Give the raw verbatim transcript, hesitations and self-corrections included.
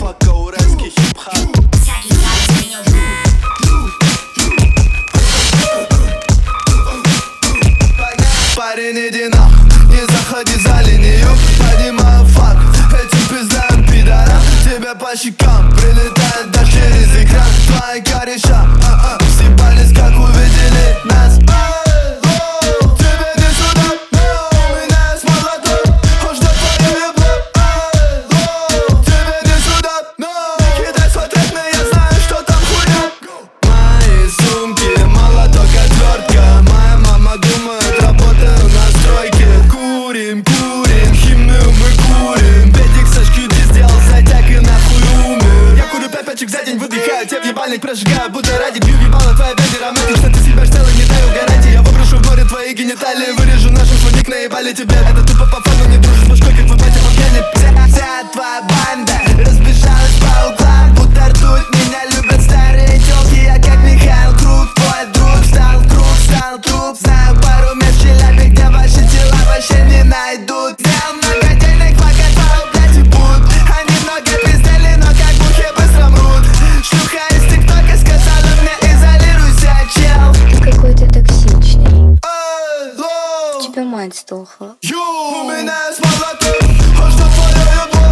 мадафака, уральский хип-хап. Парень, иди нахуй, не заходи за линию. Поднимаю факт, этим пиздам пидорам. Тебе по щекам прилетает дождь через экран. Твои кореша, а-а, съебались, как увидели нас. Тебе не сюда, у меня есть молоток. Хочешь до твоей ебло? Тебе не сюда, не кидай свой трек, но я знаю, что там хуйня. Мои сумки, молоток, отвертка. Моя мама думает, работаю на стройке. Курим, курим, химную мы курим. Педик со шкюти сделал затяг и нахуй умер. Я курю пять пачек за день, выдыхаю, тебе в ебальник прожигаю, будто ради бью ебало твоя беди романтично. Ты себя штелла, не даю гарантии. Я выброшу в море твои гениталии, вырежу нашу фоник, наебали тебе. Это тупо по фану, не дружишь с башкой, как вы батя по пьяни. Вся, вся твоя банда разбежалась по углам, будто ртуть. Меня любят старые тёлки, я как Михаил Круг. Твой друг стал круг, стал труп. Знаю пару мест в Челябе, где ваши тела вообще не найдут. Взял много денег, пока твои блядь ебут. Они много пиздели, но как бухи быстро мрут. Шлюха из тиктока сказала мне, изолируйся, чел. Ты какой-то токсичный. Эй, лоу. У тебя мать сдохла. Ю, у меня есть молоток. Хочешь до твоей ебло?